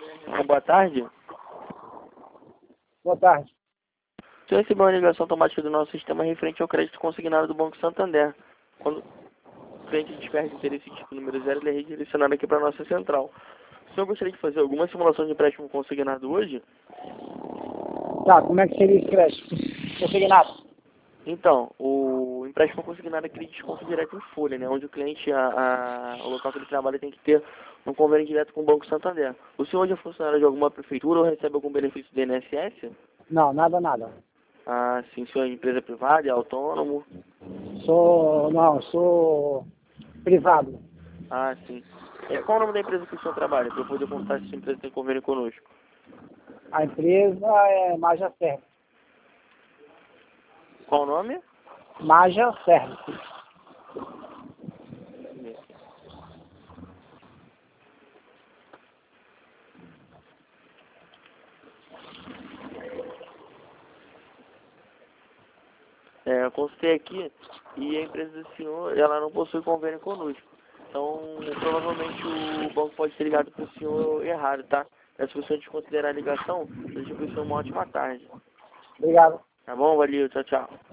Boa tarde. Boa tarde. Você recebeu uma ligação automática do nosso sistema referente ao crédito consignado do Banco Santander. Quando o cliente desperta interesse tipo número 0, ele é redirecionado aqui para a nossa central. O senhor gostaria de fazer alguma simulação de empréstimo consignado hoje? Tá, como é que seria esse crédito? Consignado. Então, o empréstimo consignado é aquele desconto direto em folha, né? Onde o cliente, o local que ele trabalha tem que ter um convênio direto com o Banco Santander. O senhor hoje é funcionário de alguma prefeitura ou recebe algum benefício do INSS? Não, nada. Ah, sim, o senhor é empresa privada, é autônomo? Sou privado. Ah, sim. Qual o nome da empresa que o senhor trabalha, para eu poder contar se a empresa tem convênio conosco? A empresa é Maja Service. Qual o nome? Maja Service. Eu consultei aqui e a empresa do senhor, ela não possui convênio conosco. Então, provavelmente o banco pode ter ligado para o senhor errado, tá? Se o senhor desconsiderar a ligação, eu desejo para o senhor uma ótima tarde. Obrigado. Tá bom? Valeu, tchau, tchau.